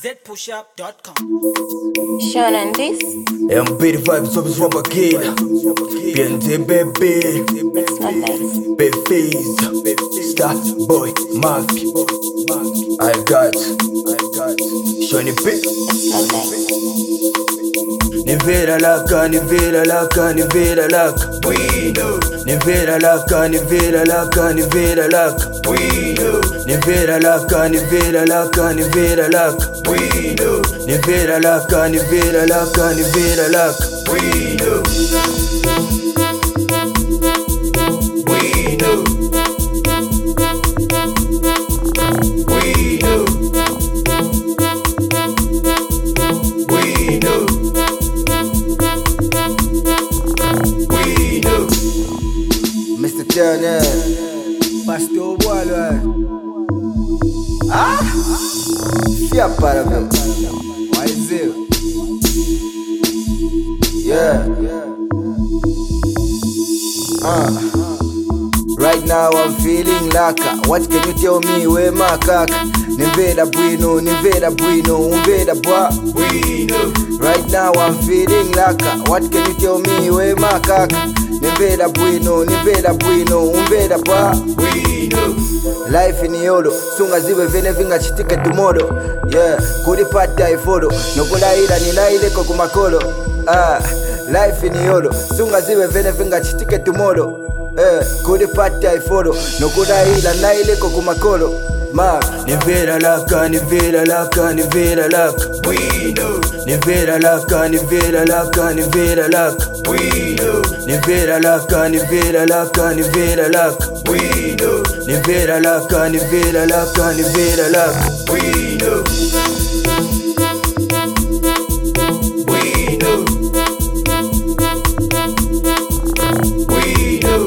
zpushup.com. Sean and this, MB vibes of his rubber kid. PNT baby. it's not nice. Befees. Star boy Mafia. I got Shiny P. It's not nice. Nivera laka, nivera laka, nivera laka. We know. Nivera laka, nivera laka, nivera laka. We know. Nivera laka, nivera laka, nivera laka. We know. Nivera laka, nivera laka, nivera laka. We know. We know. We know. We know. We know. Mr. Turner, Pastor Waller. Ah, fia para ver. Why is it? Yeah. Right now I'm feeling laka. What can you tell me where my kaka? Nivera bueno, umbera bwa. Right now I'm feeling laka. What can you tell me where my kaka? Nivera bueno, umbera bwa. Life in yolo, sunga ziwe vene vinga chitike tomorrow. Yeah, kulipata iforo, nokulaira ninaile kumakolo. Life in yolo, sunga ziwe vene vinga chitike tomorrow. Kulipata iforo, nokulaira naile kumakolo. Nivera laka, nivera laka, nivera laka. We know. Nivera laka, nivera laka, nivera laka. We know. Nivera laka, nivera laka, nivera laka. We know. Nivera laka, nivera laka, nivera laka. We know. We know. We know.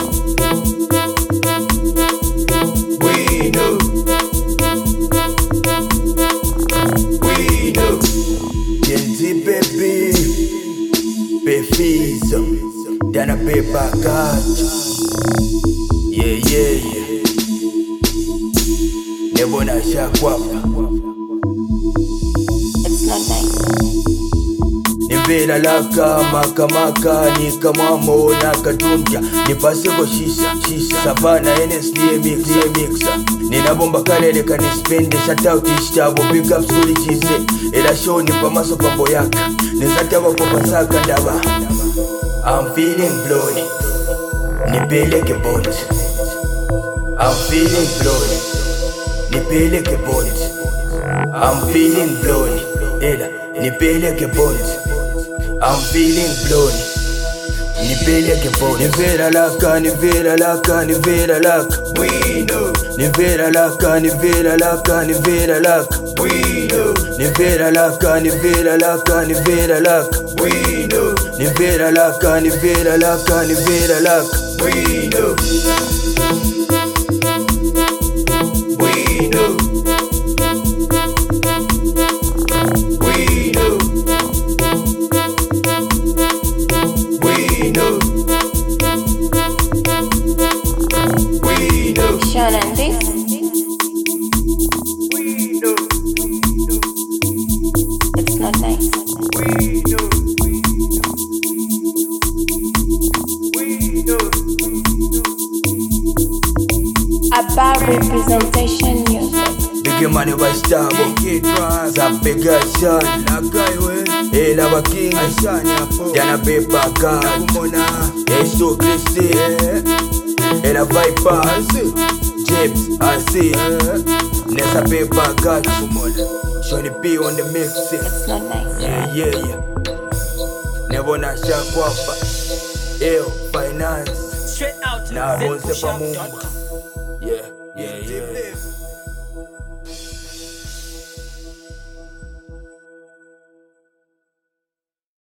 We know. We know. Genzi baby, Befizo, Dana Beba Gacho. Yeah. Nebona shakwapa. It's not nice. Nivera laka, maka, nika mwamo na katunja. Nipaseko shisha, savana NSD mixa. Nina bomba kalele kanispende, shout out ishtabo, big up suri chize. Ela show nipa maso pambo yaka, nizatawa kwa pasaka ndaba. I'm feeling blown, nipeleke bond. I'm feeling blown, nipeleke bond. I'm feeling blown, ela nipeleke bond. I'm feeling blown, nipeleke bond. Nivera laka, nivera laka, nivera laka. We know. Nivera laka, nivera laka, nivera laka. We know. Nivera laka, nivera laka, nivera laka. We know. Nivera laka, nivera laka, nivera laka. We know. We know. We know. We know. We know. Sean and this, We know. it's not nice. We know. We know. About representation music. Big money by Starbo. Zabega shot. Ela Baking. Dana Beba Gacho. Yeso Christy. Ela Viper. James I.C. Nessa Beba Gacho. Shiny P on the mix. It's not nice. Yeah. Nebona shakwapa. Finance. Straight out to Na bonse pa zpushup.com. Mungu. Yeah.